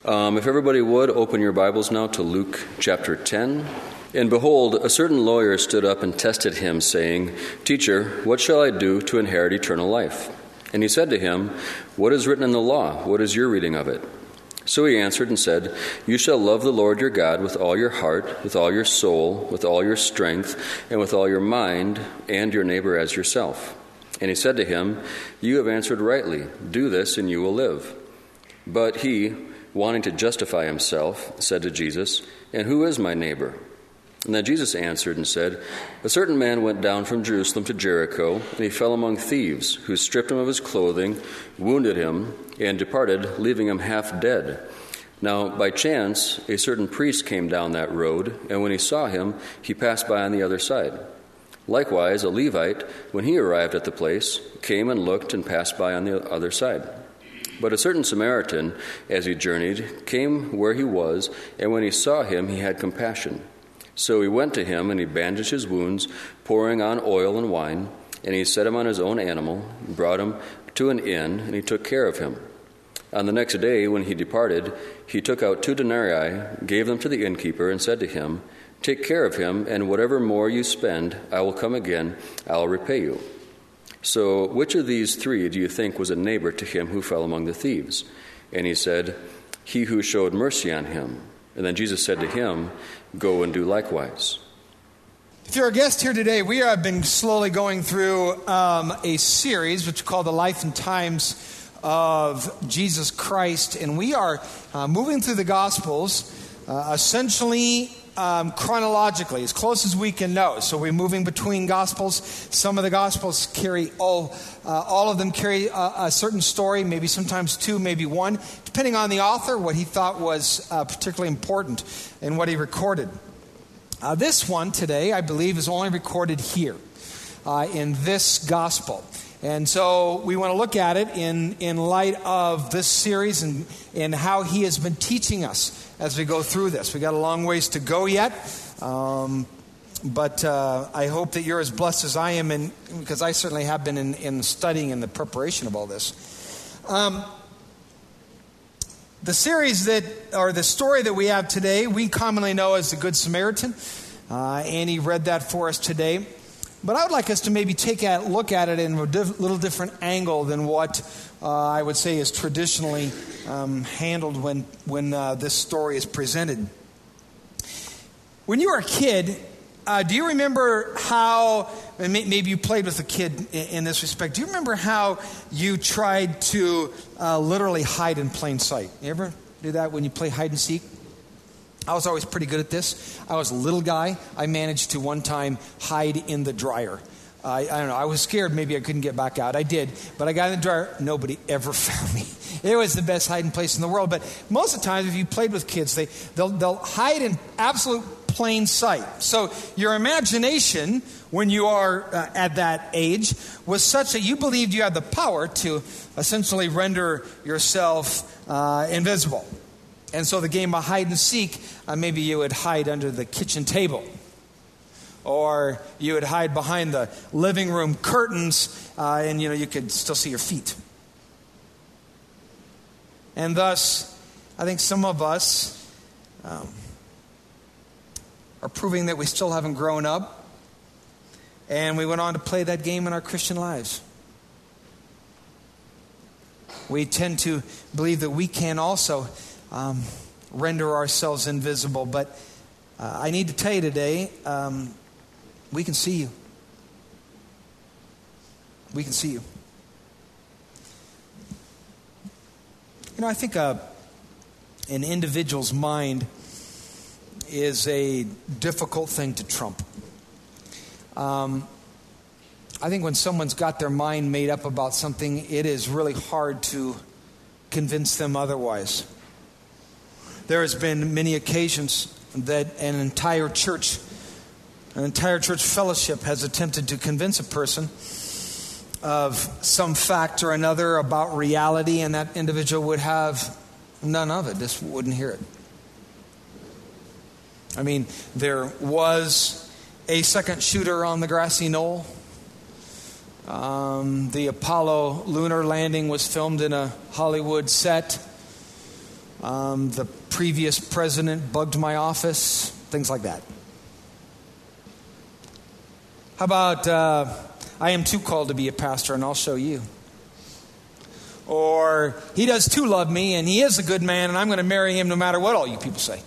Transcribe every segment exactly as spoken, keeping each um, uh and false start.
Um, if everybody would, open your Bibles now to Luke chapter ten. And behold, a certain lawyer stood up and tested him, saying, "Teacher, what shall I do to inherit eternal life?" And he said to him, "What is written in the law? What is your reading of it?" So he answered and said, "You shall love the Lord your God with all your heart, with all your soul, with all your strength, and with all your mind, and your neighbor as yourself." And he said to him, "You have answered rightly. Do this, and you will live." But he, wanting to justify himself, said to Jesus, "And who is my neighbor?" And then Jesus answered and said, "A certain man went down from Jerusalem to Jericho, and he fell among thieves, who stripped him of his clothing, wounded him, and departed, leaving him half dead. Now, by chance, a certain priest came down that road, and when he saw him, he passed by on the other side. Likewise, a Levite, when he arrived at the place, came and looked and passed by on the other side. But a certain Samaritan, as he journeyed, came where he was, and when he saw him, he had compassion. So he went to him, and he bandaged his wounds, pouring on oil and wine, and he set him on his own animal, and brought him to an inn, and he took care of him. On the next day, when he departed, he took out two denarii, gave them to the innkeeper, and said to him, 'Take care of him, and whatever more you spend, I will come again, I will repay you.' So which of these three do you think was a neighbor to him who fell among the thieves?" And he said, "He who showed mercy on him." And then Jesus said to him, "Go and do likewise." If you're a guest here today, we have been slowly going through um, a series which is called The Life and Times of Jesus Christ. And we are uh, moving through the Gospels uh, essentially Um, chronologically, as close as we can know. So we're moving between Gospels. Some of the Gospels carry all, uh, all of them carry a, a certain story, maybe sometimes two, maybe one, depending on the author, what he thought was uh, particularly important and what he recorded. Uh, this one today, I believe, is only recorded here uh, in this Gospel. And so we want to look at it in, in light of this series and, and how he has been teaching us as we go through this. We got a long ways to go yet, um, but uh, I hope that you're as blessed as I am, in, because I certainly have been in, in studying and the preparation of all this. Um, the series that, or the story that we have today, we commonly know as the Good Samaritan. Uh, Annie read that for us today. But I would like us to maybe take a look at it in a diff- little different angle than what uh, I would say is traditionally um, handled when, when uh, this story is presented. When you were a kid, uh, do you remember how, and maybe you played with a kid in, in this respect, do you remember how you tried to uh, literally hide in plain sight? You ever do that when you play hide and seek? I was always pretty good at this. I was a little guy. I managed to one time hide in the dryer. Uh, I don't know. I was scared maybe I couldn't get back out. I did. But I got in the dryer. Nobody ever found me. It was the best hiding place in the world. But most of the time, if you played with kids, they, they'll, they'll hide in absolute plain sight. So your imagination, when you are uh, at that age, was such that you believed you had the power to essentially render yourself uh, invisible. And so the game of hide and seek, uh, maybe you would hide under the kitchen table. Or you would hide behind the living room curtains, uh, and you know you could still see your feet. And thus, I think some of us um, are proving that we still haven't grown up. And we went on to play that game in our Christian lives. We tend to believe that we can also Um, render ourselves invisible. But uh, I need to tell you today, um, we can see you. We can see you. You know, I think uh, an individual's mind is a difficult thing to trump. Um, I think when someone's got their mind made up about something, it is really hard to convince them otherwise. There has been many occasions that an entire church, an entire church fellowship has attempted to convince a person of some fact or another about reality, and that individual would have none of it, just wouldn't hear it. I mean, there was a second shooter on the grassy knoll. Um, the Apollo lunar landing was filmed in a Hollywood set. Um, the previous president bugged my office, things like that. How about, uh, I am too called to be a pastor and I'll show you. Or, he does too love me and he is a good man and I'm going to marry him no matter what all you people say.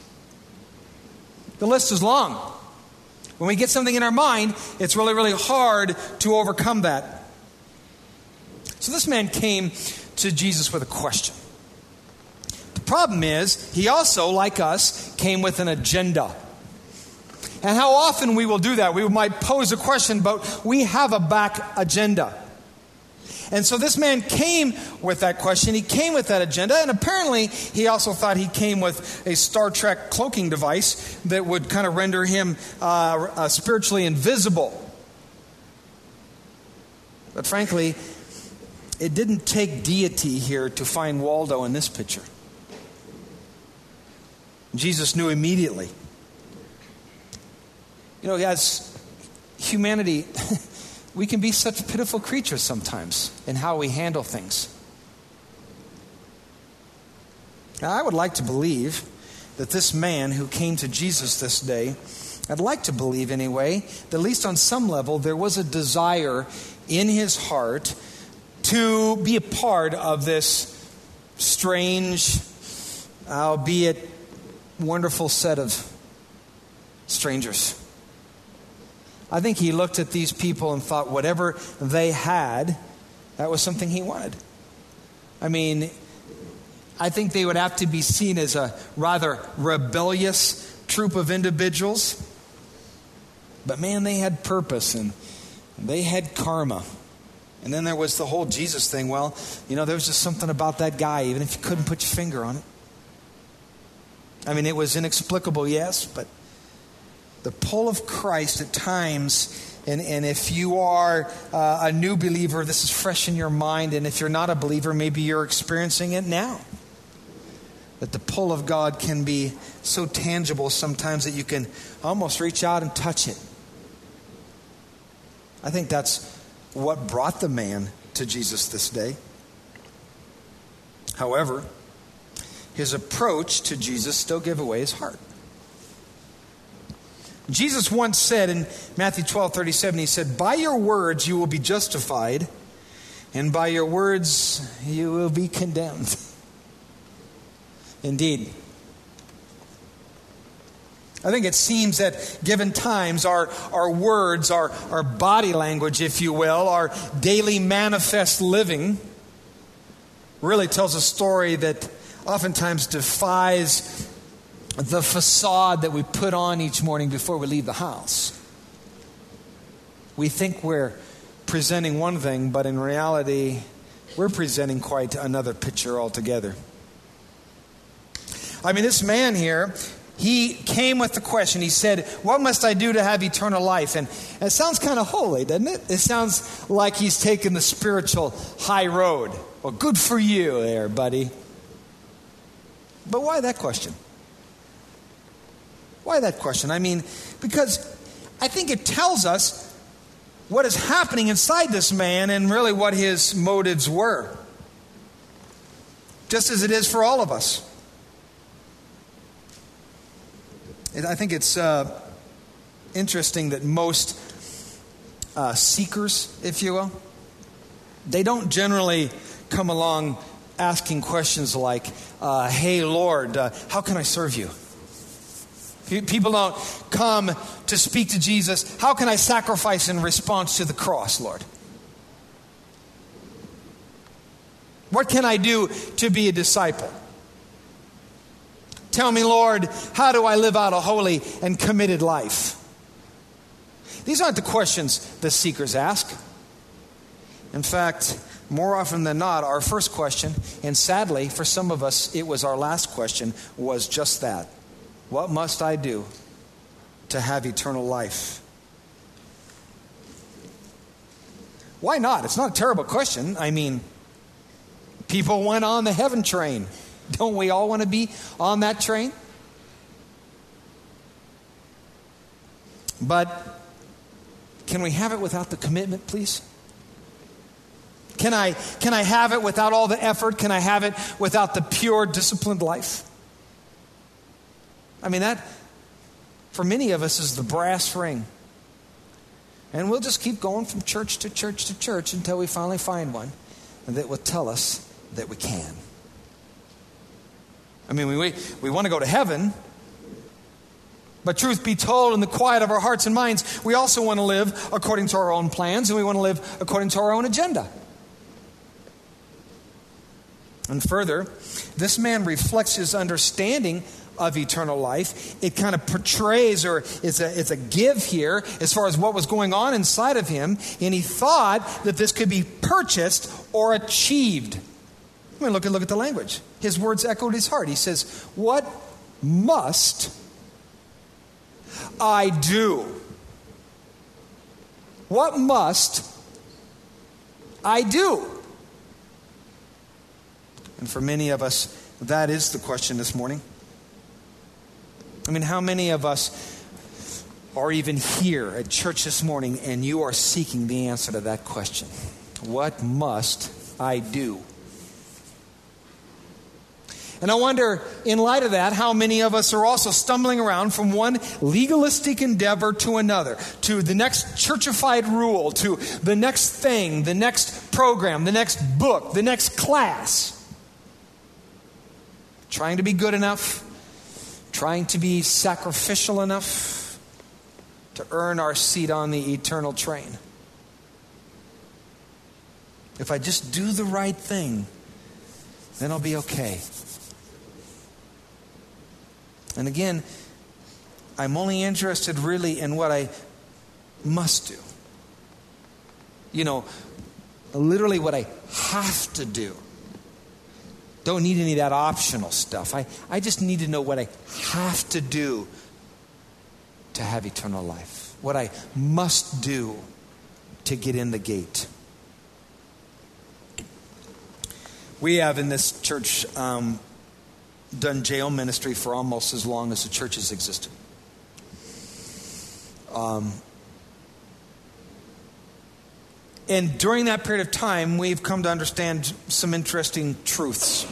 The list is long. When we get something in our mind, it's really, really hard to overcome that. So this man came to Jesus with a question. The problem is, he also, like us, came with an agenda. And how often we will do that. We might pose a question, but we have a back agenda. And so this man came with that question. He came with that agenda. And apparently, he also thought he came with a Star Trek cloaking device that would kind of render him uh, uh, spiritually invisible. But frankly, it didn't take deity here to find Waldo in this picture. Jesus knew immediately. You know, as humanity, we can be such pitiful creatures sometimes in how we handle things. Now, I would like to believe that this man who came to Jesus this day, I'd like to believe anyway, that at least on some level there was a desire in his heart to be a part of this strange, albeit wonderful set of strangers. I think he looked at these people and thought whatever they had, that was something he wanted. I mean, I think they would have to be seen as a rather rebellious troop of individuals. But man, they had purpose and they had karma. And then there was the whole Jesus thing. Well, you know, there was just something about that guy, even if you couldn't put your finger on it. I mean, it was inexplicable, yes, but the pull of Christ at times, and, and if you are uh, a new believer, this is fresh in your mind, and if you're not a believer, maybe you're experiencing it now. That the pull of God can be so tangible sometimes that you can almost reach out and touch it. I think that's what brought the man to Jesus this day. However, his approach to Jesus still gave away his heart. Jesus once said in Matthew twelve thirty-seven, he said, "By your words you will be justified, and by your words you will be condemned." Indeed. I think it seems that given times, our, our words, our, our body language, if you will, our daily manifest living really tells a story that oftentimes defies the facade that we put on each morning before we leave the house. We think we're presenting one thing, but in reality, we're presenting quite another picture altogether. I mean, this man here, he came with the question. He said, "What must I do to have eternal life?" And it sounds kind of holy, doesn't it? It sounds like he's taking the spiritual high road. Well, good for you there, buddy. But why that question? Why that question? I mean, because I think it tells us what is happening inside this man and really what his motives were. Just as it is for all of us. I think it's uh, interesting that most uh, seekers, if you will, they don't generally come along asking questions like, uh, "Hey, Lord, uh, how can I serve you?" People don't come to speak to Jesus, "How can I sacrifice in response to the cross, Lord? What can I do to be a disciple? Tell me, Lord, how do I live out a holy and committed life?" These aren't the questions the seekers ask. In fact, more often than not, our first question, and sadly, for some of us, it was our last question, was just that. What must I do to have eternal life? Why not? It's not a terrible question. I mean, people went on the heaven train. Don't we all want to be on that train? But can we have it without the commitment, please? Can I, can I have it without all the effort? Can I have it without the pure, disciplined life? I mean, that, for many of us, is the brass ring. And we'll just keep going from church to church to church until we finally find one that will tell us that we can. I mean, we, we want to go to heaven, but truth be told, in the quiet of our hearts and minds, we also want to live according to our own plans, and we want to live according to our own agenda. And further, this man reflects his understanding of eternal life. It kind of portrays, or is a, it's a give here as far as what was going on inside of him, and he thought that this could be purchased or achieved. I mean, look at, look at the language. His words echoed his heart. He says, what must I do? What must I do? And for many of us, that is the question this morning. I mean, how many of us are even here at church this morning and you are seeking the answer to that question? What must I do? And I wonder, in light of that, how many of us are also stumbling around from one legalistic endeavor to another, to the next churchified rule, to the next thing, the next program, the next book, the next class. Trying to be good enough, trying to be sacrificial enough to earn our seat on the eternal train. If I just do the right thing, then I'll be okay. And again, I'm only interested really in what I must do. You know, literally what I have to do. Don't need any of that optional stuff. I, I just need to know what I have to do to have eternal life. What I must do to get in the gate. We have in this church um, done jail ministry for almost as long as the church has existed. Um, and during that period of time, we've come to understand some interesting truths.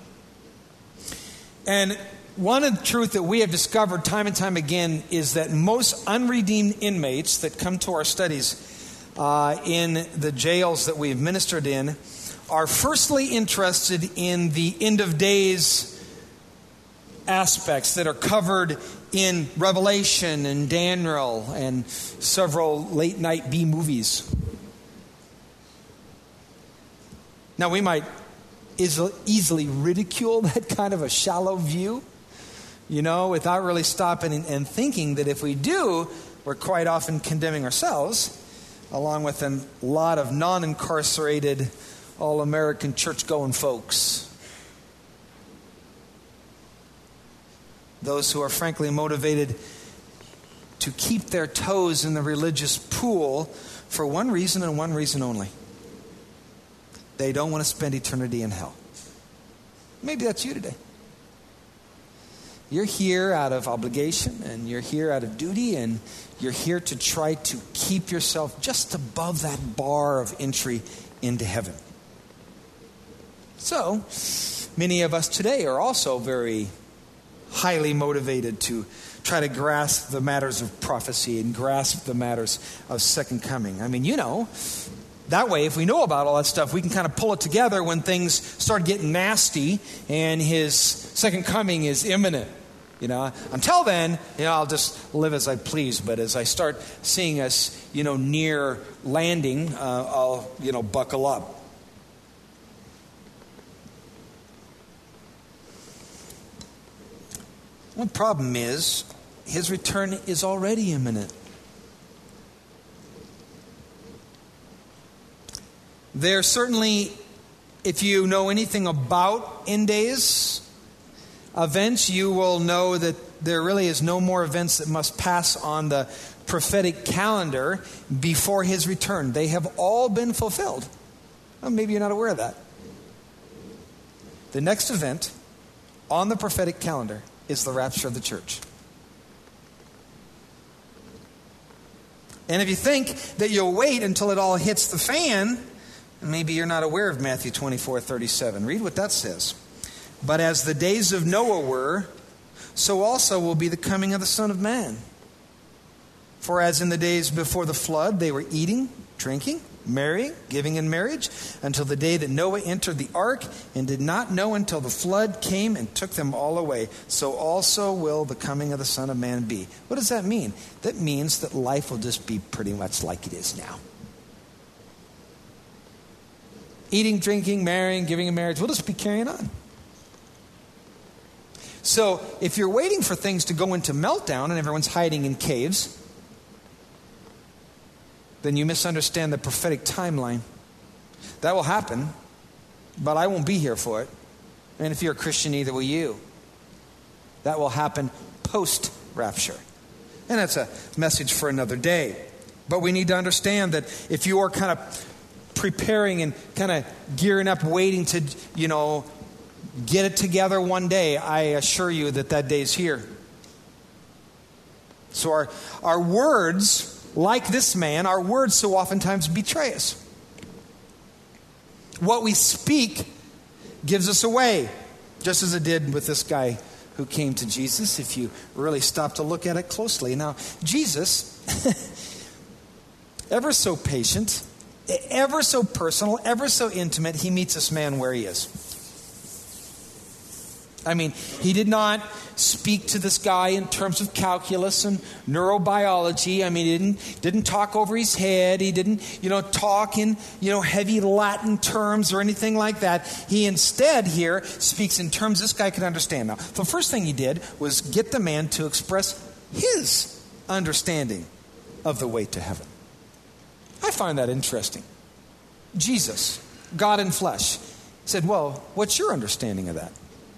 And one of the truth that we have discovered time and time again is that most unredeemed inmates that come to our studies uh, in the jails that we've ministered in are firstly interested in the end of days aspects that are covered in Revelation and Daniel and several late night B movies. Now we might easily ridicule that kind of a shallow view, you know, without really stopping and thinking that if we do, we're quite often condemning ourselves, along with a lot of non-incarcerated, all-American church-going folks. Those who are frankly motivated to keep their toes in the religious pool for one reason and one reason only. They don't want to spend eternity in hell. Maybe that's you today. You're here out of obligation and you're here out of duty and you're here to try to keep yourself just above that bar of entry into heaven. So, many of us today are also very highly motivated to try to grasp the matters of prophecy and grasp the matters of second coming. I mean, you know, that way, if we know about all that stuff, we can kind of pull it together when things start getting nasty and his second coming is imminent. You know, until then, you know, I'll just live as I please. But as I start seeing us, you know, near landing, uh, I'll, you know, buckle up. One problem is his return is already imminent. There certainly, if you know anything about end days events, you will know that there really is no more events that must pass on the prophetic calendar before his return. They have all been fulfilled. Well, maybe you're not aware of that. The next event on the prophetic calendar is the rapture of the church. And if you think that you'll wait until it all hits the fan Maybe you're not aware of Matthew twenty-four thirty-seven. Read what that says. But as the days of Noah were, so also will be the coming of the Son of Man. For as in the days before the flood, they were eating, drinking, marrying, giving in marriage, until the day that Noah entered the ark, and did not know until the flood came and took them all away. So also will the coming of the Son of Man be. What does that mean? That means that life will just be pretty much like it is now. Eating, drinking, marrying, giving in marriage, we'll just be carrying on. So if you're waiting for things to go into meltdown and everyone's hiding in caves, then you misunderstand the prophetic timeline. That will happen, but I won't be here for it. And if you're a Christian, neither will you. That will happen post-rapture. And that's a message for another day. But we need to understand that if you are kind of preparing and kind of gearing up, waiting to, you know, get it together one day, I assure you that that day is here. So our, our words, like this man, our words so oftentimes betray us. What we speak gives us away, just as it did with this guy who came to Jesus, if you really stop to look at it closely. Now, Jesus, ever so patient, ever so personal, ever so intimate, he meets this man where he is. I mean, he did not speak to this guy in terms of calculus and neurobiology. I mean, he didn't, didn't talk over his head. He didn't, you know, talk in, you know, heavy Latin terms or anything like that. He instead here speaks in terms this guy could understand. Now, the first thing he did was get the man to express his understanding of the way to heaven. I find that interesting. Jesus, God in flesh, said, well, what's your understanding of that?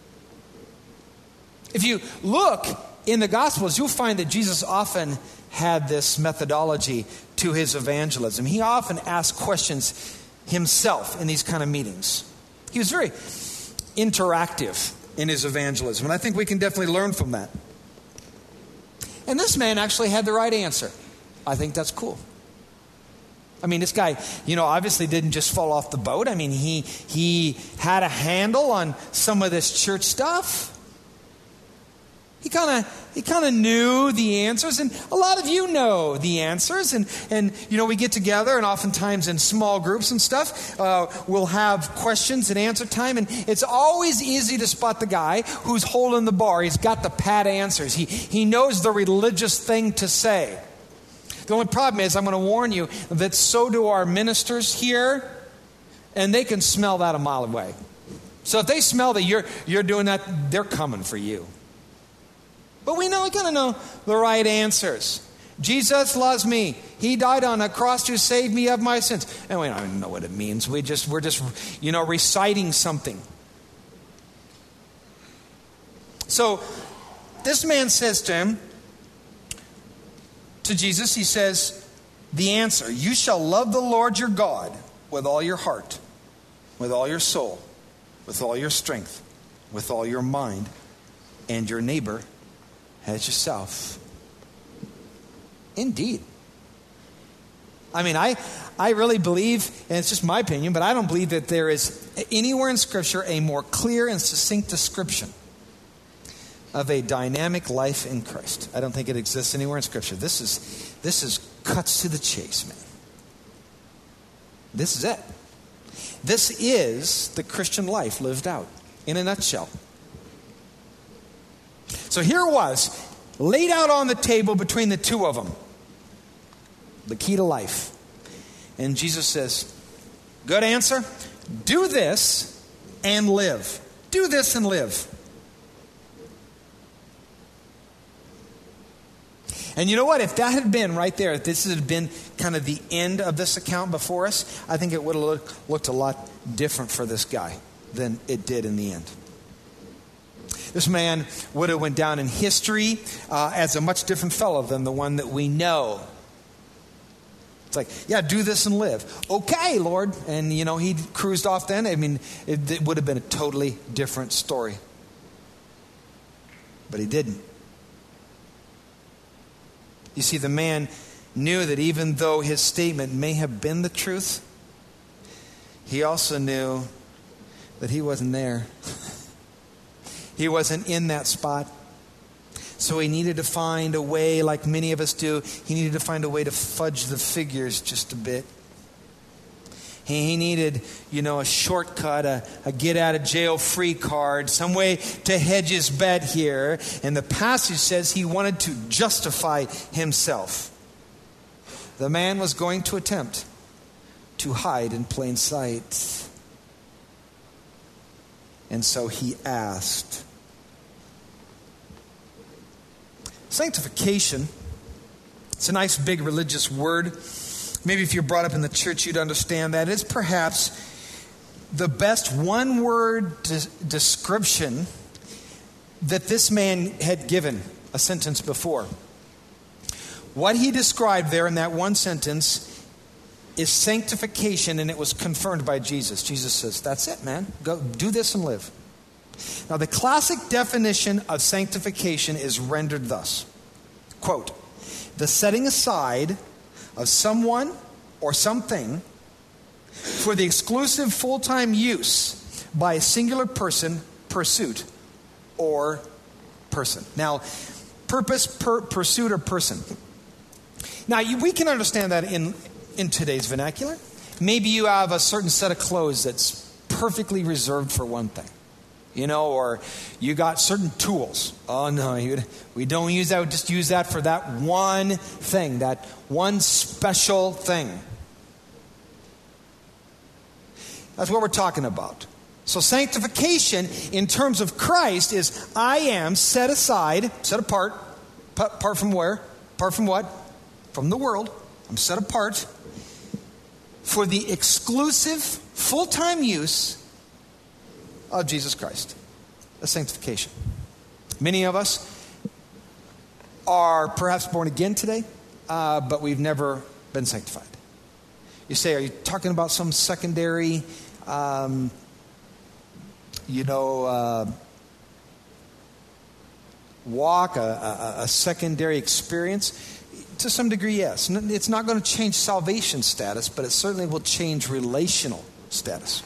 If you look in the Gospels, you'll find that Jesus often had this methodology to his evangelism. He often asked questions himself in these kind of meetings. He was very interactive in his evangelism, and I think we can definitely learn from that. And this man actually had the right answer. I think that's cool. I mean, this guy, you know, obviously didn't just fall off the boat. I mean, he he had a handle on some of this church stuff. He kind of he kind of knew the answers, and a lot of you know the answers. And, and you know, we get together, and oftentimes in small groups and stuff, uh, we'll have questions and answer time. And it's always easy to spot the guy who's holding the bar. He's got the pat answers. He he knows the religious thing to say. The only problem is, I'm going to warn you, that so do our ministers here, and they can smell that a mile away. So if they smell that you're you're doing that, they're coming for you. But we know, we kind of know the right answers. Jesus loves me. He died on a cross to save me of my sins. And we don't even know what it means. We just, we're just, you know, reciting something. So this man says to him, to Jesus, he says, the answer, you shall love the Lord your God with all your heart, with all your soul, with all your strength, with all your mind, and your neighbor as yourself. Indeed. I mean, I, I really believe, and it's just my opinion, but I don't believe that there is anywhere in Scripture a more clear and succinct description of a dynamic life in Christ. I don't think it exists anywhere in Scripture. This is this is cuts to the chase, man. This is it. This is the Christian life lived out in a nutshell. So here it was, laid out on the table between the two of them. The key to life. And Jesus says, good answer. Do this and live. Do this and live. And you know what? If that had been right there, if this had been kind of the end of this account before us, I think it would have look, looked a lot different for this guy than it did in the end. This man would have went down in history uh, as a much different fellow than the one that we know. It's like, yeah, do this and live. Okay, Lord. And, you know, he cruised off then. I mean, it, it would have been a totally different story. But he didn't. You see, the man knew that even though his statement may have been the truth, he also knew that he wasn't there. He wasn't in that spot. So he needed to find a way, like many of us do, he needed to find a way to fudge the figures just a bit. He needed, you know, a shortcut, a, a get-out-of-jail-free card, some way to hedge his bet here. And the passage says he wanted to justify himself. The man was going to attempt to hide in plain sight. And so he asked. Sanctification, it's a nice big religious word. Maybe if you're brought up in the church, you'd understand that. It's perhaps the best one-word de- description that this man had given a sentence before. What he described there in that one sentence is sanctification, and it was confirmed by Jesus. Jesus says, that's it, man. Go do this and live. Now, the classic definition of sanctification is rendered thus. Quote, the setting aside of someone or something for the exclusive full-time use by a singular person, pursuit, or person. Now, purpose, per, pursuit, or person. Now, you, we can understand that in, in today's vernacular. Maybe you have a certain set of clothes that's perfectly reserved for one thing. You know, or you got certain tools. Oh, no, we don't use that. We just use that for that one thing, that one special thing. That's what we're talking about. So sanctification in terms of Christ is I am set aside, set apart. Apart from where? Apart from what? From the world. I'm set apart for the exclusive, full-time use of Jesus Christ. That's sanctification. Many of us are perhaps born again today, uh, but we've never been sanctified. You say, are you talking about some secondary, um, you know, uh, walk, a, a, a secondary experience? To some degree, yes. It's not going to change salvation status, but it certainly will change relational status.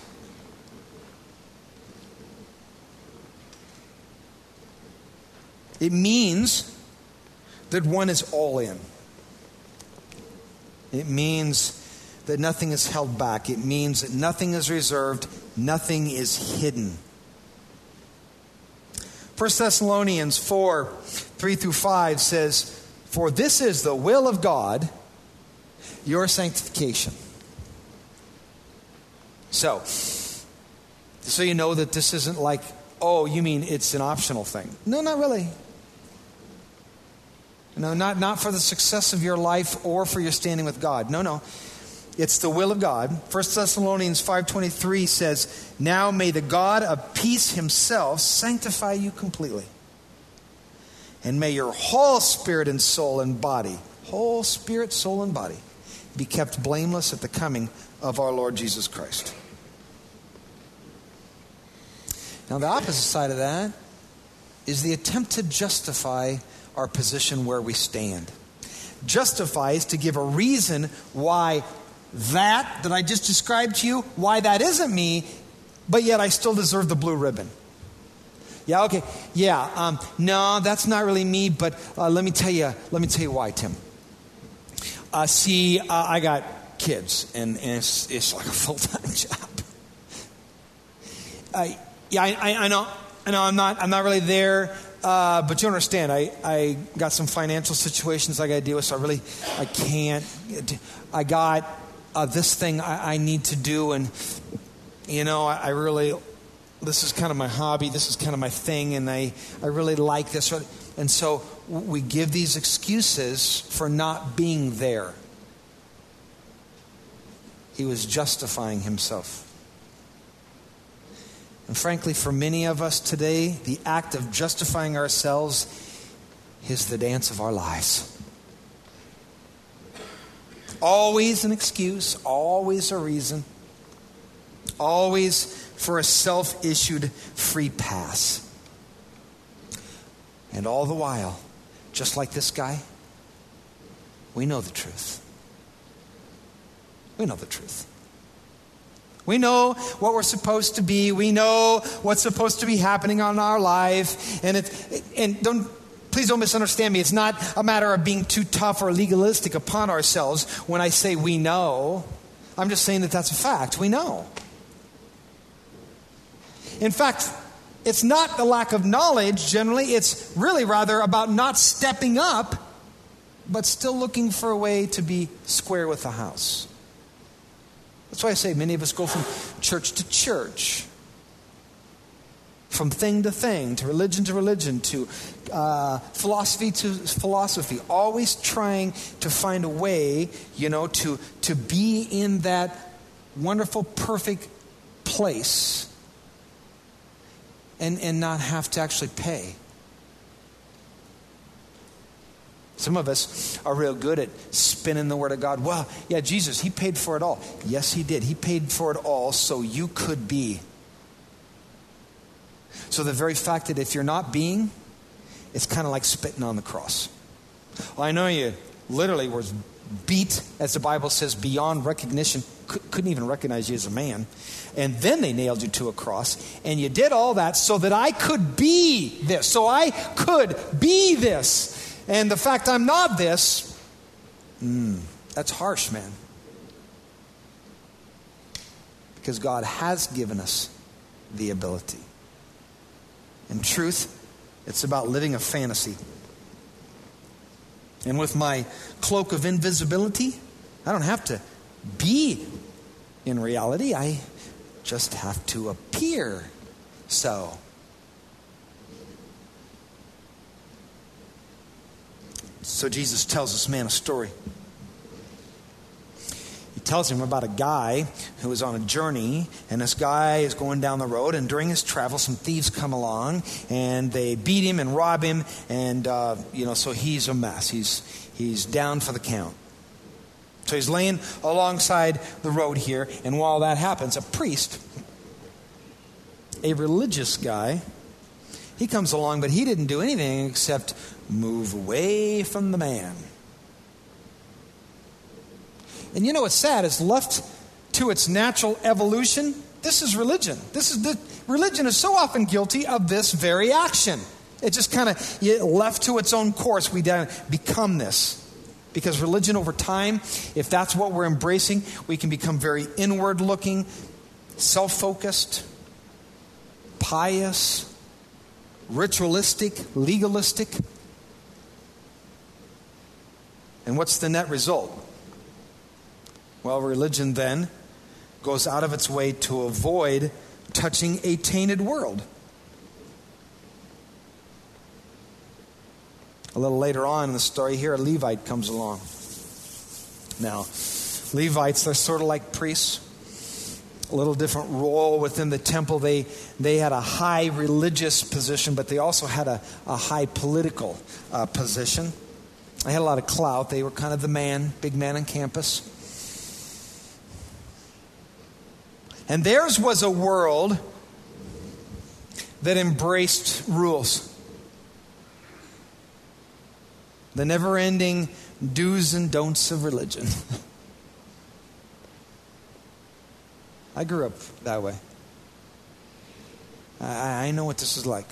It means that one is all in. It means that nothing is held back. It means that nothing is reserved, nothing is hidden. First Thessalonians four, three through five says, for this is the will of God, your sanctification. So, so you know that this isn't like, oh, you mean it's an optional thing. No, not really. No, not, not for the success of your life or for your standing with God. No, no. It's the will of God. First Thessalonians five twenty-three says, now may the God of peace himself sanctify you completely. And may your whole spirit and soul and body, whole spirit, soul, and body, be kept blameless at the coming of our Lord Jesus Christ. Now the opposite side of that is the attempt to justify our position where we stand. Justify is to give a reason why that that I just described to you, why that isn't me, but yet I still deserve the blue ribbon. Yeah, okay, yeah, um, no, that's not really me, but uh, let me tell you, let me tell you why, Tim. Uh, see, uh, I got kids, and, and it's, it's like a full-time job. Uh, yeah, I, I, I know, I know, I'm not, I'm not really there. Uh, but you understand, I, I got some financial situations I got to deal with, so I really, I can't. I got uh, this thing I, I need to do, and, you know, I, I really, this is kind of my hobby, this is kind of my thing, and I, I really like this. And so we give these excuses for not being there. He was justifying himself. And frankly, for many of us today, the act of justifying ourselves is the dance of our lives. Always an excuse, always a reason, always for a self-issued free pass. And all the while, just like this guy, we know the truth. We know the truth. We know what we're supposed to be. We know what's supposed to be happening in our life. And it, and don't, please don't misunderstand me. It's not a matter of being too tough or legalistic upon ourselves when I say we know. I'm just saying that that's a fact. We know. In fact, it's not the lack of knowledge generally. It's really rather about not stepping up, but still looking for a way to be square with the house. That's why I say many of us go from church to church, from thing to thing, to religion to religion, to uh, philosophy to philosophy, always trying to find a way, you know, to, to be in that wonderful, perfect place and, and not have to actually pay. Some of us are real good at spinning the Word of God. Well, yeah, Jesus, He paid for it all. Yes, He did. He paid for it all so you could be. So the very fact that if you're not being, it's kind of like spitting on the cross. Well, I know you literally were beat, as the Bible says, beyond recognition. Couldn't even recognize you as a man. And then they nailed you to a cross. And you did all that so that I could be this. So I could be this. And the fact I'm not this, mm, that's harsh, man. Because God has given us the ability. In truth, it's about living a fantasy. And with my cloak of invisibility, I don't have to be in reality. I just have to appear so. So Jesus tells this man a story. He tells him about a guy who was on a journey, and this guy is going down the road, and during his travel, some thieves come along, and they beat him and rob him, and uh, you know, so he's a mess. He's he's down for the count. So he's laying alongside the road here, and while that happens, a priest, a religious guy, he comes along, but he didn't do anything except move away from the man. And you know what's sad is left to its natural evolution, this is religion. This is the religion is so often guilty of this very action. It just kind of left to its own course. We become this. Because religion over time, if that's what we're embracing, we can become very inward looking, self-focused, pious, ritualistic, legalistic. And what's the net result? Well, religion then goes out of its way to avoid touching a tainted world. A little later on in the story here, a Levite comes along. Now, Levites, they're sort of like priests. A little different role within the temple. They they had a high religious position, but they also had a, a high political uh, position. They had a lot of clout. They were kind of the man, big man on campus. And theirs was a world that embraced rules. The never-ending do's and don'ts of religion. I grew up that way. I, I know what this is like.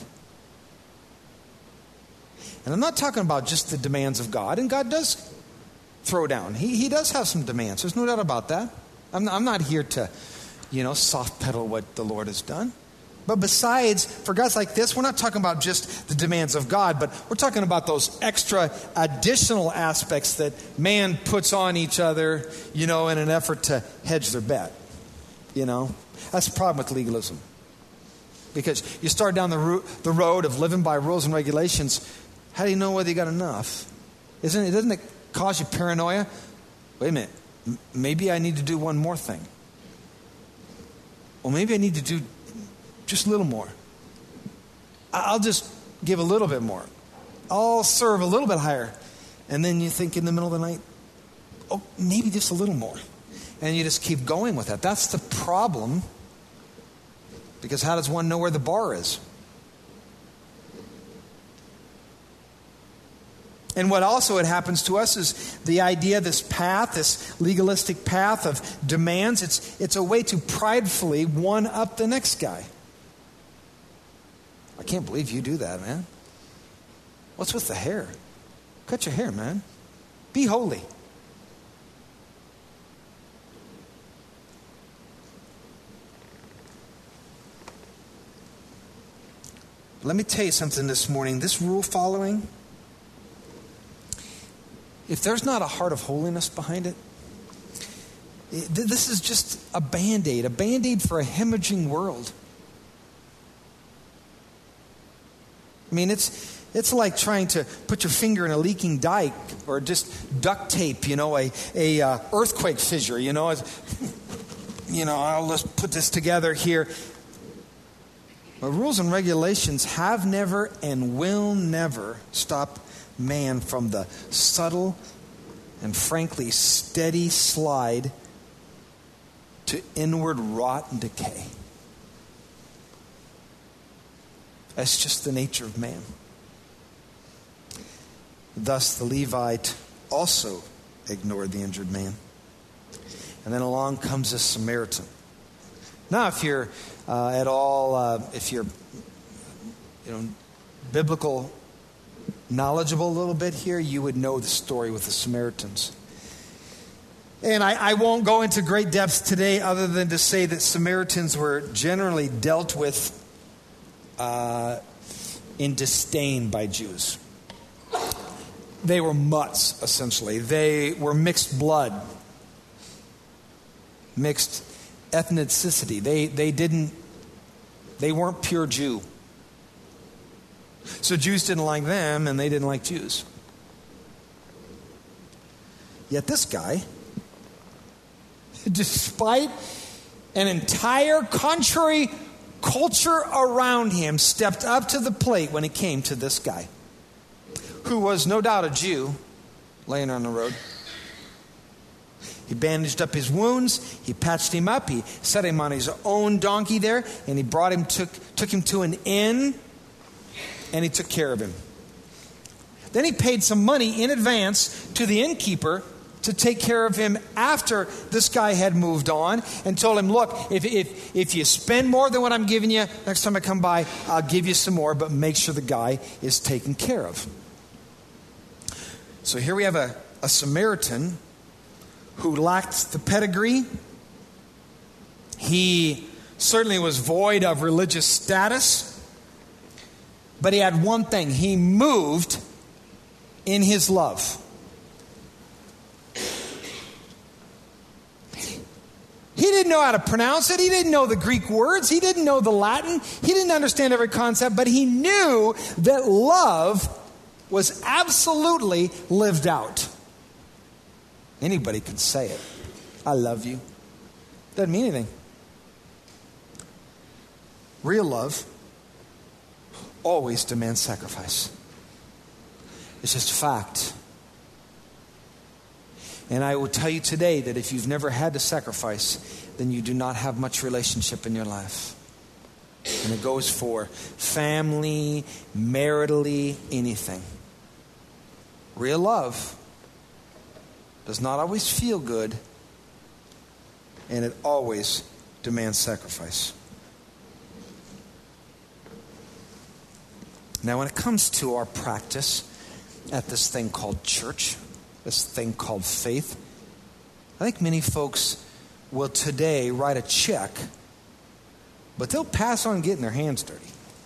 And I'm not talking about just the demands of God. And God does throw down. He, he does have some demands. There's no doubt about that. I'm, I'm not here to, you know, soft pedal what the Lord has done. But besides, for guys like this, we're not talking about just the demands of God, but we're talking about those extra additional aspects that man puts on each other, you know, in an effort to hedge their bet. You know, that's the problem with legalism. Because you start down the, ro- the road of living by rules and regulations, how do you know whether you got enough? Isn't it, doesn't it cause you paranoia? Wait a minute, M- maybe I need to do one more thing. Well, maybe I need to do just a little more. I'll just give a little bit more. I'll serve a little bit higher. And then you think in the middle of the night, oh, maybe just a little more. And you just keep going with that. That's the problem. Because how does one know where the bar is? And what also it happens to us is the idea, this path, this legalistic path of demands, it's, it's a way to pridefully one-up the next guy. I can't believe you do that, man. What's with the hair? Cut your hair, man. Be holy. Let me tell you something this morning. This rule following, if there's not a heart of holiness behind it, this is just a Band-Aid, a Band-Aid for a hemorrhaging world. I mean, it's it's like trying to put your finger in a leaking dike or just duct tape, you know, a, a uh, earthquake fissure, you know. You know, I'll just put this together here. But rules and regulations have never and will never stop man from the subtle and frankly steady slide to inward rot and decay. That's just the nature of man. Thus the Levite also ignored the injured man. And then along comes a Samaritan. Now, if you're uh, at all, uh, if you're, you know, biblical knowledgeable a little bit here, you would know the story with the Samaritans. And I, I won't go into great depth today other than to say that Samaritans were generally dealt with uh, in disdain by Jews. They were mutts, essentially. They were mixed blood, mixed ethnicity. They they didn't, they weren't pure Jew. So Jews didn't like them, and they didn't like Jews. Yet this guy, despite an entire contrary culture around him, stepped up to the plate when it came to this guy, who was no doubt a Jew, laying on the road. He bandaged up his wounds, he patched him up, he set him on his own donkey there, and he brought him, took, took him to an inn, and he took care of him. Then he paid some money in advance to the innkeeper to take care of him after this guy had moved on, and told him, look, if, if, if you spend more than what I'm giving you, next time I come by, I'll give you some more, but make sure the guy is taken care of. So here we have a, a Samaritan who lacked the pedigree. He certainly was void of religious status. But he had one thing. He moved in his love. He didn't know how to pronounce it. He didn't know the Greek words. He didn't know the Latin. He didn't understand every concept. But he knew that love was absolutely lived out. Anybody could say it. I love you. Doesn't mean anything. Real love always demands sacrifice. It's just a fact. And I will tell you today that if you've never had to sacrifice, then you do not have much relationship in your life. And it goes for family, maritally, anything. Real love does not always feel good, and it always demands sacrifice. Now, when it comes to our practice at this thing called church, this thing called faith, I think many folks will today write a check, but they'll pass on getting their hands dirty.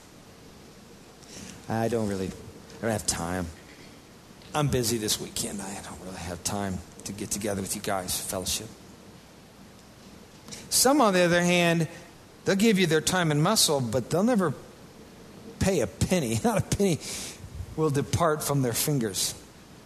I don't really, I don't have time. I'm busy this weekend. I don't really have time to get together with you guys, fellowship. Some, on the other hand, they'll give you their time and muscle, but they'll never pay a penny. Not a penny will depart from their fingers.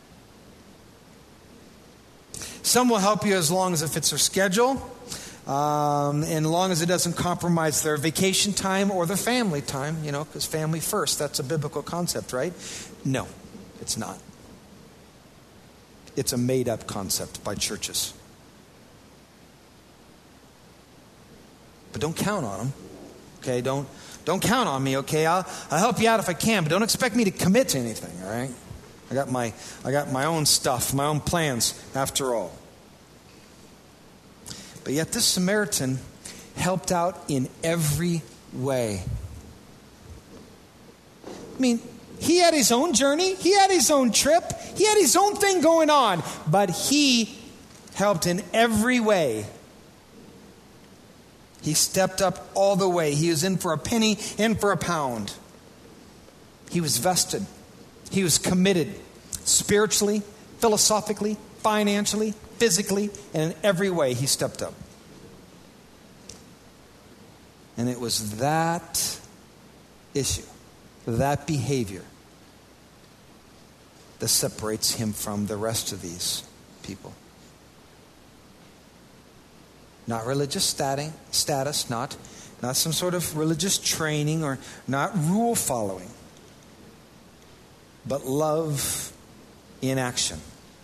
Some will help you as long as it fits their schedule, um, and as long as it doesn't compromise their vacation time or their family time, you know, because family first, that's a biblical concept, right? No, it's not. It's a made-up concept by churches. But don't count on them, okay? Don't don't count on me, okay? I'll, I'll help you out if I can, but don't expect me to commit to anything, all right? I got my I got my own stuff, my own plans, after all. But yet this Samaritan helped out in every way. I mean, he had his own journey. He had his own trip. He had his own thing going on. But he helped in every way. He stepped up all the way. He was in for a penny, in for a pound. He was vested. He was committed spiritually, philosophically, financially, physically, and in every way he stepped up. And it was that issue, that behavior, that separates him from the rest of these people. Not religious status, status not, not some sort of religious training, or not rule following, but love in action.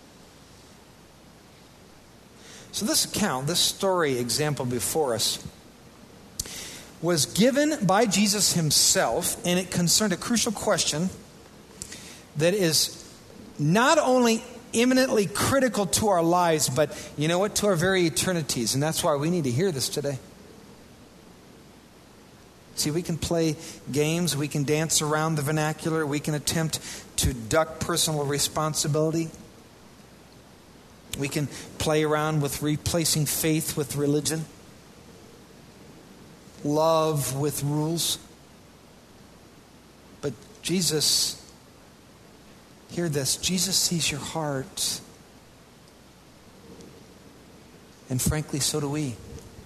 So this account, this story example before us, was given by Jesus himself, and it concerned a crucial question that is not only eminently critical to our lives, but you know what, to our very eternities. And that's why we need to hear this today. See, we can play games, we can dance around the vernacular, we can attempt to duck personal responsibility. We can play around with replacing faith with religion, love with rules. But Jesus, hear this, Jesus sees your heart. And frankly, so do we.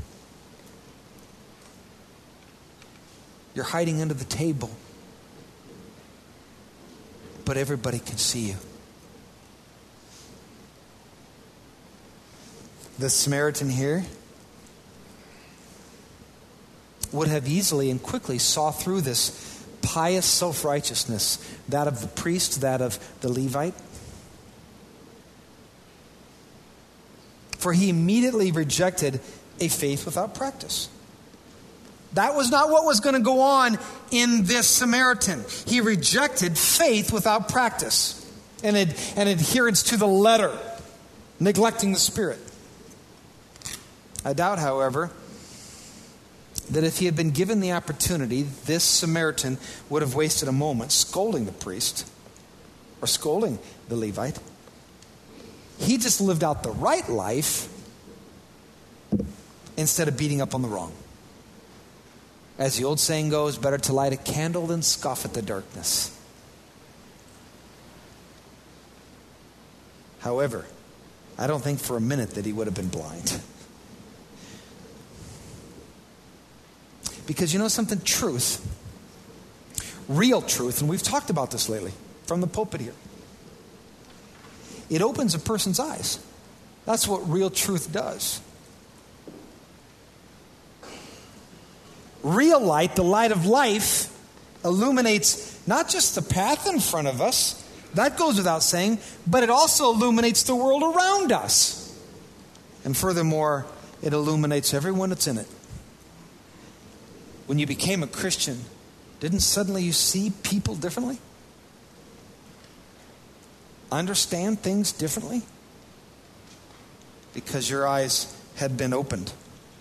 You're hiding under the table, but everybody can see you. The Samaritan here would have easily and quickly saw through this pious self-righteousness, that of the priest, that of the Levite. For he immediately rejected a faith without practice. That was not what was going to go on in this Samaritan. He rejected faith without practice and, ad- and adherence to the letter, neglecting the Spirit. I doubt, however, that if he had been given the opportunity, this Samaritan would have wasted a moment scolding the priest or scolding the Levite. He just lived out the right life instead of beating up on the wrong. As the old saying goes, better to light a candle than scoff at the darkness. However, I don't think for a minute that he would have been blind. Because you know something? Truth, real truth, and we've talked about this lately from the pulpit here. It opens a person's eyes. That's what real truth does. Real light, the light of life, illuminates not just the path in front of us, that goes without saying, but it also illuminates the world around us. And furthermore, it illuminates everyone that's in it. When you became a Christian, didn't suddenly you see people differently? Understand things differently? Because your eyes had been opened.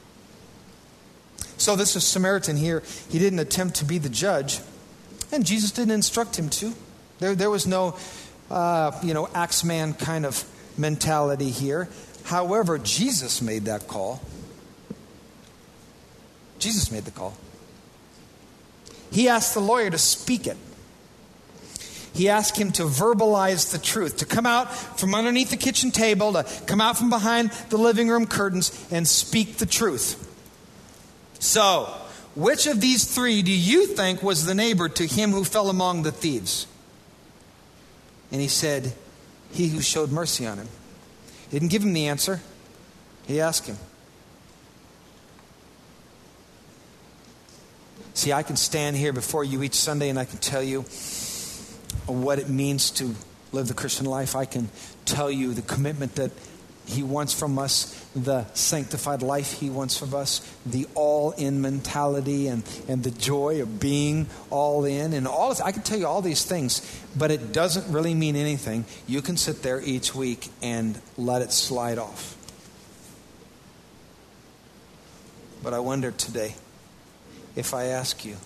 So this is Samaritan here. He didn't attempt to be the judge, and Jesus didn't instruct him to. There, there was no, uh, you know, axeman kind of mentality here. However, Jesus made that call. Jesus made the call. He asked the lawyer to speak it. He asked him to verbalize the truth, to come out from underneath the kitchen table, to come out from behind the living room curtains and speak the truth. So, which of these three do you think was the neighbor to him who fell among the thieves? And he said, he who showed mercy on him. He didn't give him the answer. He asked him. See, I can stand here before you each Sunday and I can tell you what it means to live the Christian life. I can tell you the commitment that He wants from us the sanctified life. He wants from us the all-in mentality and, and the joy of being all in. And all this, I can tell you all these things, but it doesn't really mean anything. You can sit there each week and let it slide off. But I wonder today, if I ask you,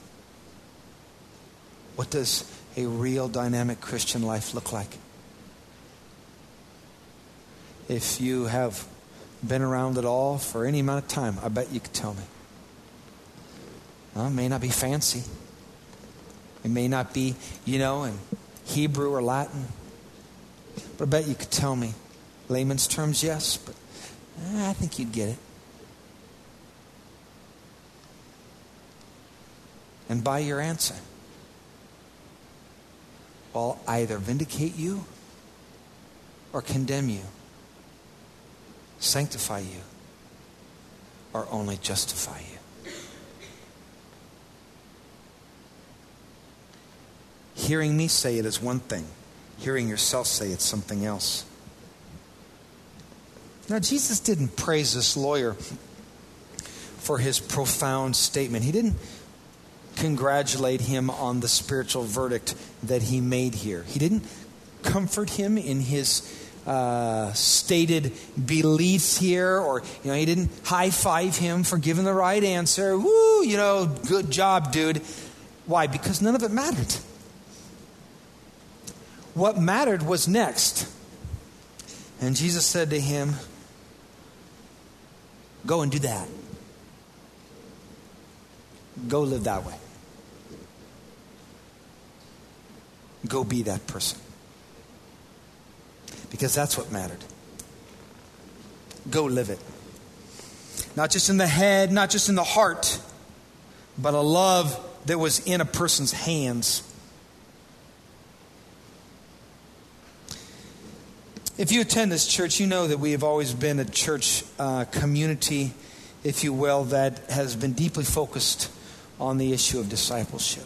what does a real dynamic Christian life look like? If you have been around it all for any amount of time, I bet you could tell me. Well, it may not be fancy. It may not be, you know, in Hebrew or Latin. But I bet you could tell me. Layman's terms, yes, but eh, I think you'd get it. And by your answer, I'll either vindicate you or condemn you, sanctify you, or only justify you. Hearing me say it is one thing. Hearing yourself say it's something else. Now, Jesus didn't praise this lawyer for his profound statement. He didn't congratulate him on the spiritual verdict that he made here. He didn't comfort him in his uh, stated beliefs here, or you know, he didn't high five him for giving the right answer. Woo, you know, good job, dude. Why? Because none of it mattered. What mattered was next. And Jesus said to him, "Go and do that. Go live that way. Go be that person." Because that's what mattered. Go live it. Not just in the head, not just in the heart, but a love that was in a person's hands. If you attend this church, you know that we have always been a church uh, community, if you will, that has been deeply focused on the issue of discipleship.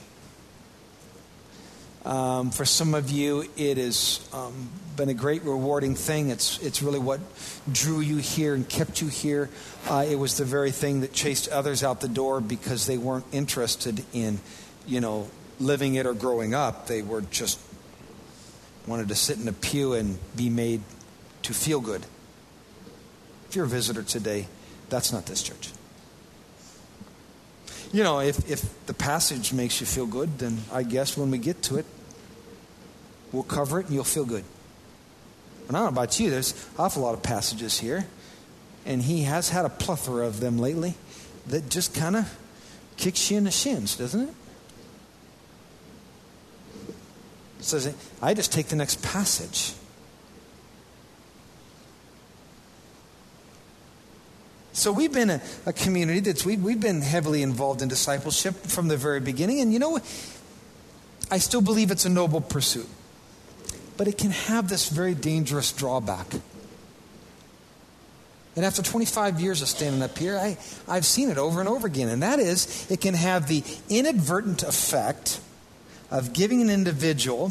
Um, for some of you, it has um, been a great, rewarding thing. It's it's really what drew you here and kept you here. Uh, it was the very thing that chased others out the door because they weren't interested in, you know, living it or growing up. They were just wanted to sit in a pew and be made to feel good. If you're a visitor today, that's not this church. You know, if, if the passage makes you feel good, then I guess when we get to it, we'll cover it and you'll feel good. And I don't know about you, there's an awful lot of passages here, and he has had a plethora of them lately that just kind of kicks you in the shins, doesn't it? Says, I just take the next passage. So we've been a, a community that's we, we've been heavily involved in discipleship from the very beginning. And you know what? I still believe it's a noble pursuit. But it can have this very dangerous drawback. And after twenty-five years of standing up here, I, I've seen it over and over again. And that is, it can have the inadvertent effect of giving an individual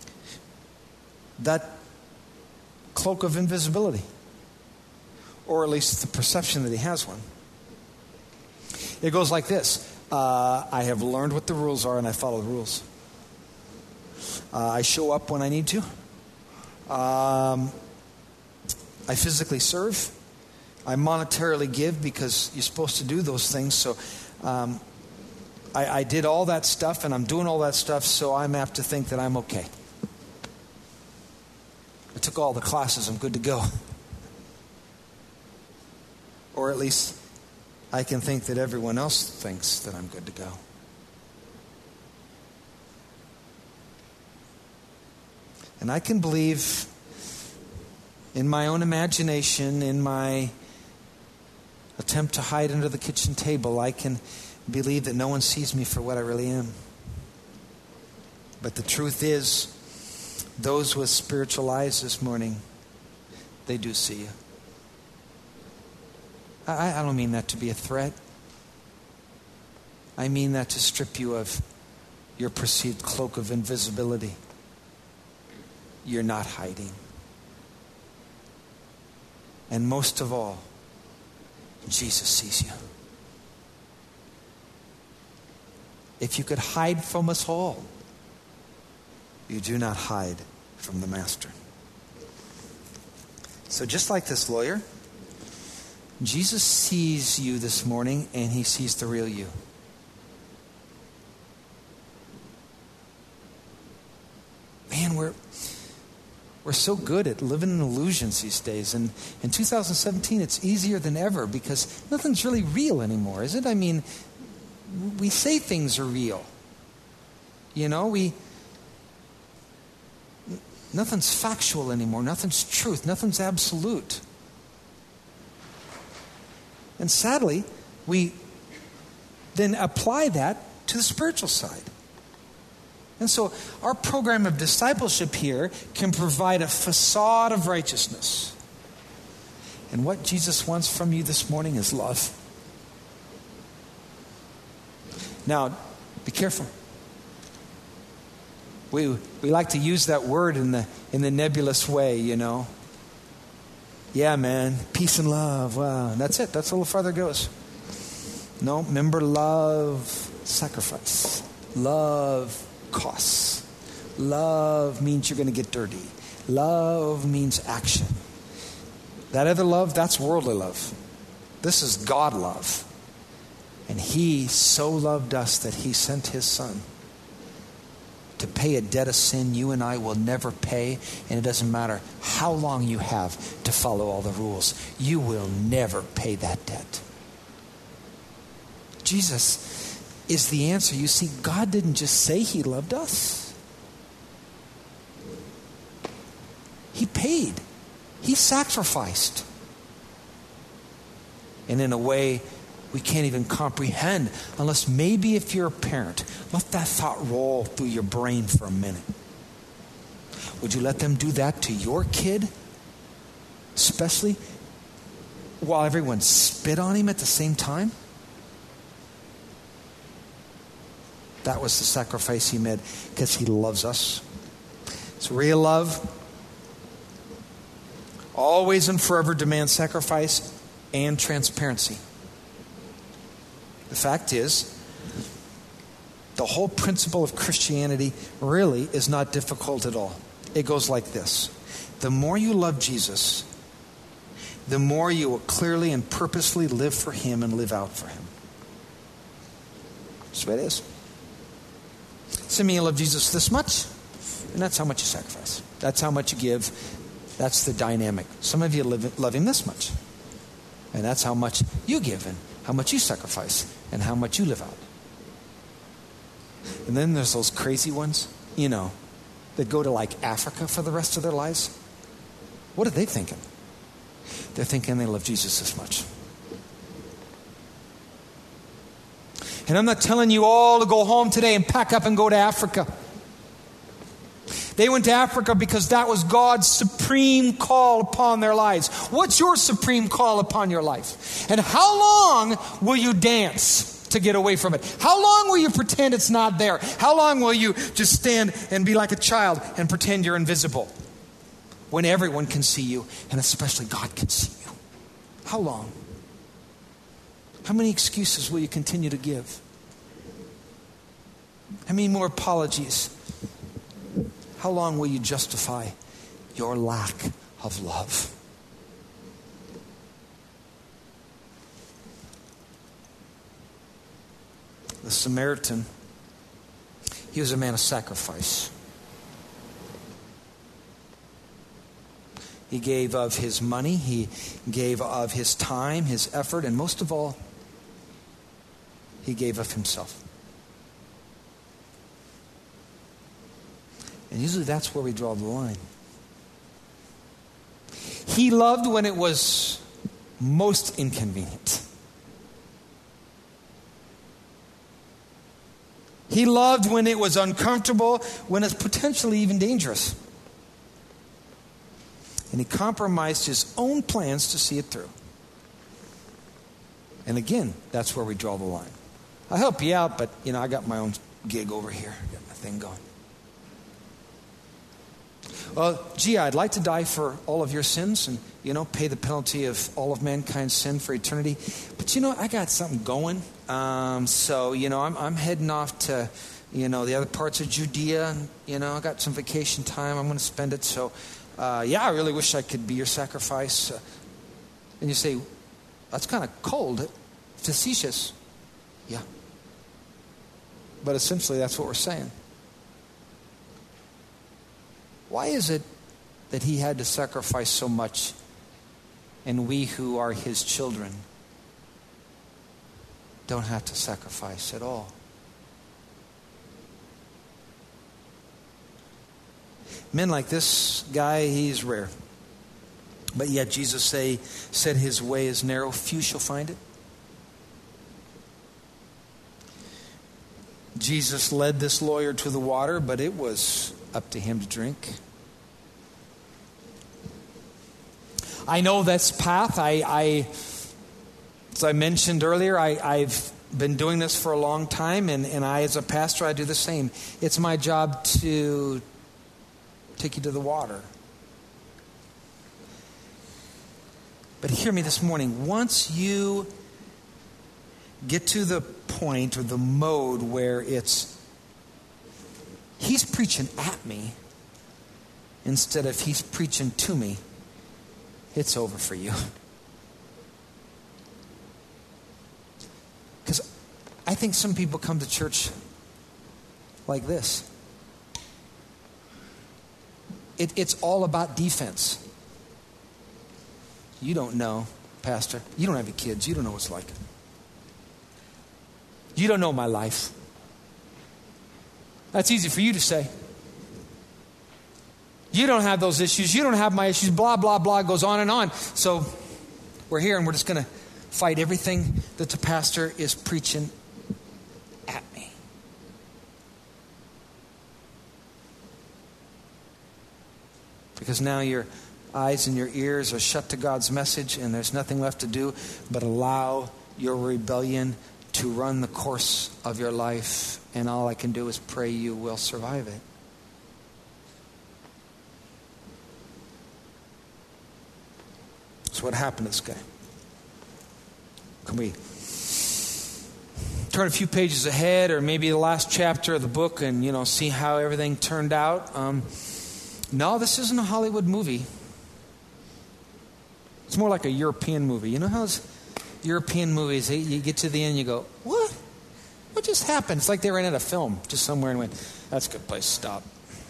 that cloak of invisibility. Or at least the perception that he has one. It goes like this. Uh, I have learned what the rules are and I follow the rules. Uh, I show up when I need to. Um, I physically serve. I monetarily give because you're supposed to do those things. So um, I, I did all that stuff and I'm doing all that stuff, so I'm apt to think that I'm okay. I took all the classes, I'm good to go. Or at least I can think that everyone else thinks that I'm good to go. And I can believe in my own imagination, in my attempt to hide under the kitchen table, I can believe that no one sees me for what I really am. But the truth is, those with spiritual eyes this morning, they do see you. I, I don't mean that to be a threat. I mean that to strip you of your perceived cloak of invisibility. You're not hiding. And most of all, Jesus sees you. If you could hide from us all, you do not hide from the Master. So just like this lawyer, Jesus sees you this morning, and he sees the real you. Man, we're we're so good at living in illusions these days. And in two thousand seventeen, it's easier than ever because nothing's really real anymore, is it? I mean, we say things are real. You know, we nothing's factual anymore. Nothing's truth. Nothing's absolute. And sadly, we then apply that to the spiritual side. And so our program of discipleship here can provide a facade of righteousness. And what Jesus wants from you this morning is love. Now, be careful. We we like to use that word in the in the nebulous way, you know. Yeah, man, peace and love. Wow, and that's it. That's a little farther it goes. No, remember, love, sacrifice. Love costs. Love means you're going to get dirty. Love means action. That other love, that's worldly love. This is God love. And He so loved us that He sent His Son to pay a debt of sin you and I will never pay. And it doesn't matter how long you have to follow all the rules. You will never pay that debt. Jesus is the answer. You see, God didn't just say He loved us. He paid. He sacrificed. And in a way we can't even comprehend unless maybe if you're a parent, let that thought roll through your brain for a minute. Would you let them do that to your kid? Especially while everyone spit on him at the same time? That was the sacrifice He made because He loves us. So real love always and forever demands sacrifice and transparency. The fact is, the whole principle of Christianity really is not difficult at all. It goes like this. The more you love Jesus, the more you will clearly and purposely live for Him and live out for Him. That's the way it is. Some of you love Jesus this much, and that's how much you sacrifice. That's how much you give. That's the dynamic. Some of you live, love Him this much, and that's how much you give and how much you sacrifice and how much you live out. And then there's those crazy ones, you know, that go to like Africa for the rest of their lives. What are they thinking? They're thinking they love Jesus this much. And I'm not telling you all to go home today and pack up and go to Africa. They went to Africa because that was God's supreme call upon their lives. What's your supreme call upon your life? And how long will you dance to get away from it? How long will you pretend it's not there? How long will you just stand and be like a child and pretend you're invisible when everyone can see you and especially God can see you? How long? How many excuses will you continue to give? How many more apologies? How long will you justify your lack of love? The Samaritan, he was a man of sacrifice. He gave of his money, he gave of his time, his effort, and most of all, he gave of himself. And usually that's where we draw the line. He loved when it was most inconvenient. He loved when it was uncomfortable, when it's potentially even dangerous. And he compromised his own plans to see it through. And again, that's where we draw the line. I'll help you out, but you know, I got my own gig over here. I got my thing going. well, gee, I'd like to die for all of your sins and, you know, pay the penalty of all of mankind's sin for eternity. But, you know, I got something going. Um, so, you know, I'm, I'm heading off to, you know, the other parts of Judea. And, you know, I got some vacation time. I'm going to spend it. So, uh, yeah, I really wish I could be your sacrifice. Uh, and you say, that's kind of cold, facetious. Yeah. But essentially, that's what we're saying. Why is it that he had to sacrifice so much, and we who are his children don't have to sacrifice at all? Men like this guy, he's rare. But yet Jesus say, said his way is narrow. Few shall find it. Jesus led this lawyer to the water, but it was up to him to drink. I know this path. I, I as I mentioned earlier, I, I've been doing this for a long time, and, and I, as a pastor, I do the same. It's my job to take you to the water. But hear me this morning. Once you get to the point or the mode where it's he's preaching at me instead of he's preaching to me, it's over for you. Because I think some people come to church like this. It, it's all about defense. You don't know, Pastor. You don't have any kids. You don't know what it's like. You don't know my life. That's easy for you to say. You don't have those issues. You don't have my issues. Blah, blah, blah. Goes on and on. So we're here and we're just going to fight everything that the pastor is preaching at me. Because now your eyes and your ears are shut to God's message, and there's nothing left to do but allow your rebellion to run the course of your life. And all I can do is pray you will survive it. So what happened to this guy? Can we turn a few pages ahead, or maybe the last chapter of the book, and, you know, see how everything turned out? Um, no, this isn't a Hollywood movie. It's more like a European movie. You know how those European movies, they, you get to the end, you go, what? What just happened? It's like they were in a film just somewhere and went, that's a good place to stop.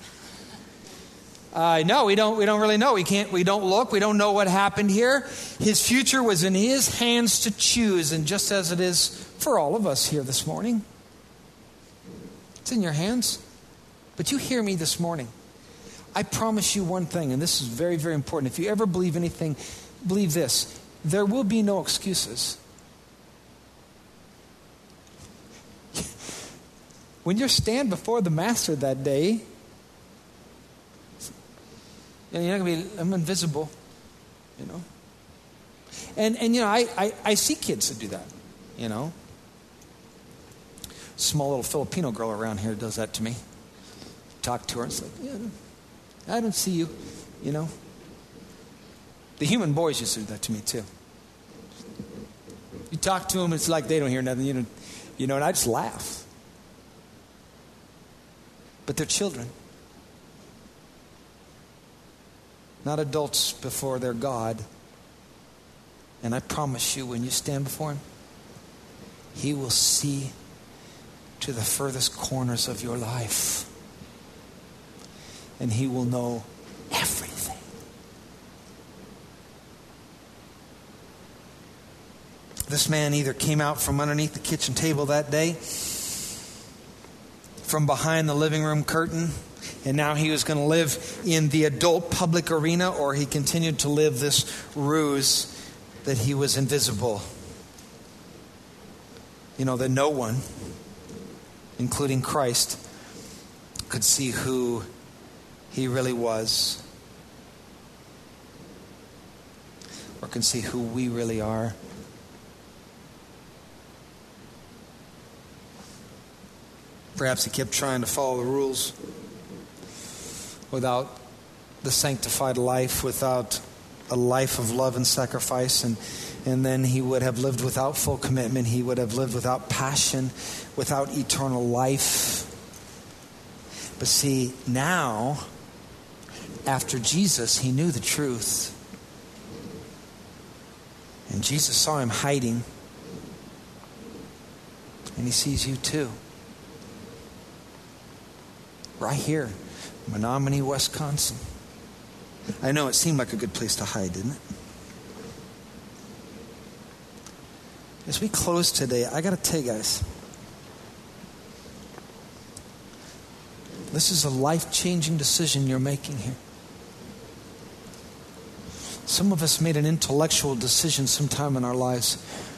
Uh, no, we don't. We don't really know. We can't. We don't look. We don't know what happened here. His future was in his hands to choose, and just as it is for all of us here this morning, it's in your hands. But you hear me this morning. I promise you one thing, and this is very, very important. If you ever believe anything, believe this: there will be no excuses. When you stand before the Master that day, you're not going to be, I'm invisible, you know. And, and you know, I, I, I see kids that do that, you know. Small little Filipino girl around here does that to me. Talk to her, it's like, yeah, I don't see you, you know. The human boys used to do that to me too. You talk to them, it's like they don't hear nothing, you know, you know, and I just laugh. But they're children. Not adults before their God. And I promise you, when you stand before Him, He will see to the furthest corners of your life. And He will know everything. This man either came out from underneath the kitchen table that day, from behind the living room curtain, and now he was going to live in the adult public arena, or he continued to live this ruse that he was invisible. You know, that no one, including Christ, could see who he really was, or can see who we really are. Perhaps he kept trying to follow the rules without the sanctified life without a life of love and sacrifice, and and then he would have lived without full commitment. He would have lived without passion, without eternal life. But see, now, after Jesus, he knew the truth. And Jesus saw him hiding. And he sees you too. Right here, Menominee, Wisconsin. I know it seemed like a good place to hide, didn't it? As we close today, I got to tell you guys, this is a life-changing decision you're making here. Some of us made an intellectual decision sometime in our lives.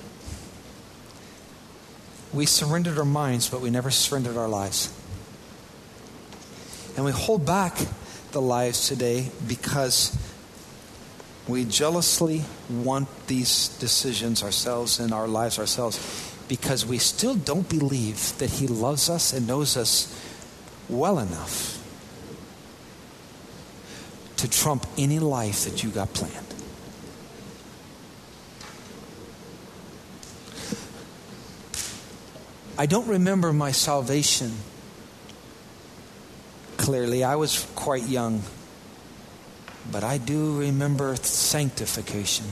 We surrendered our minds, but we never surrendered our lives. And we hold back the lives today because we jealously want these decisions ourselves and our lives ourselves, because we still don't believe that he loves us and knows us well enough to trump any life that you got planned. I don't remember my salvation clearly. I was quite young. But I do remember sanctification.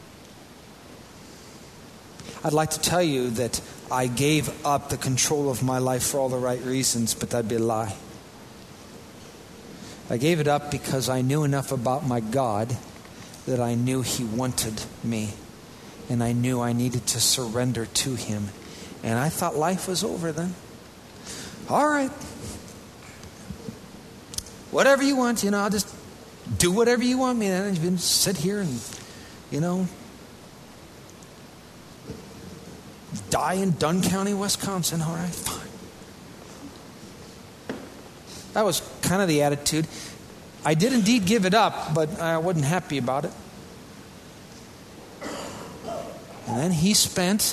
I'd like to tell you that I gave up the control of my life for all the right reasons, but that'd be a lie. I gave it up because I knew enough about my God that I knew he wanted me. And I knew I needed to surrender to him. And I thought life was over then. All right. Whatever you want, you know, I'll just do whatever you want me. And you can sit here and, you know, die in Dunn County, Wisconsin. All right, fine. That was kind of the attitude. I did indeed give it up, but I wasn't happy about it. And then he spent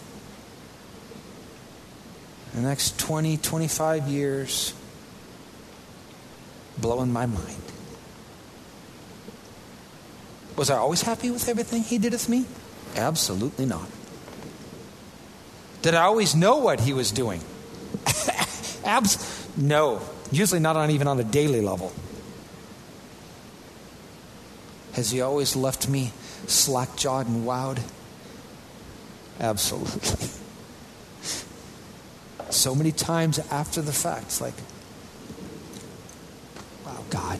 the next twenty, twenty-five years blowing my mind. Was I always happy with everything he did with me? Absolutely not. Did I always know what he was doing? Abs- no. Usually not on even on a daily level. Has he always left me slack-jawed and wowed? Absolutely. So many times after the fact, it's like, wow, God.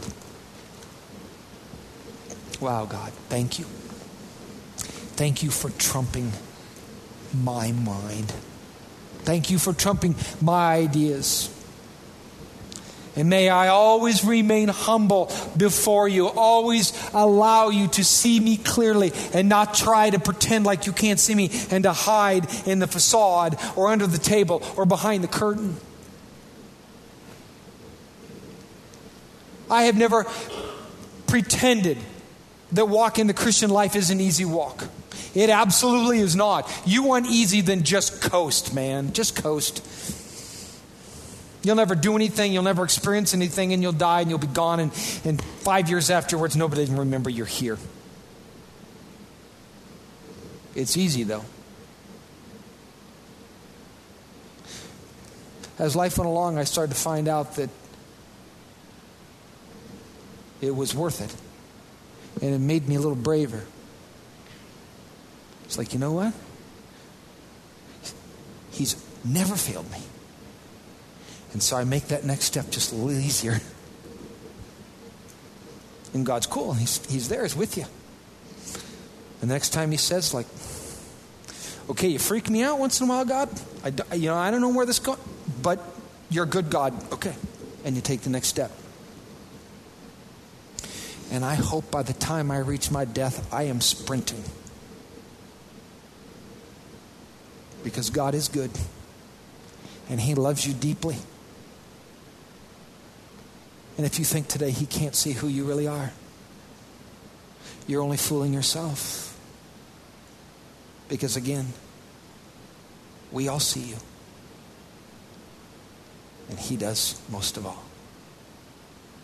Wow, God, thank you. Thank you for trumping my mind. Thank you for trumping my ideas. And may I always remain humble before you. Always allow you to see me clearly and not try to pretend like you can't see me and to hide in the facade or under the table or behind the curtain. I have never pretended that walking the Christian life is an easy walk. It absolutely is not. You want easy, then just coast, man. Just coast. You'll never do anything, you'll never experience anything, and you'll die and you'll be gone. And, and five years afterwards, nobody will remember you're here. It's easy, though. As life went along, I started to find out that it was worth it. And it made me a little braver. It's like, you know what? He's never failed me. And so I make that next step just a little easier. And God's cool. He's, he's there. He's with you. And the next time he says, like, okay, you freak me out once in a while, God. I, you know, I don't know where this is going. But you're a good God. Okay. And you take the next step. And I hope by the time I reach my death, I am sprinting. Because God is good. And he loves you deeply. And if you think today he can't see who you really are, you're only fooling yourself. Because again, we all see you. And he does most of all.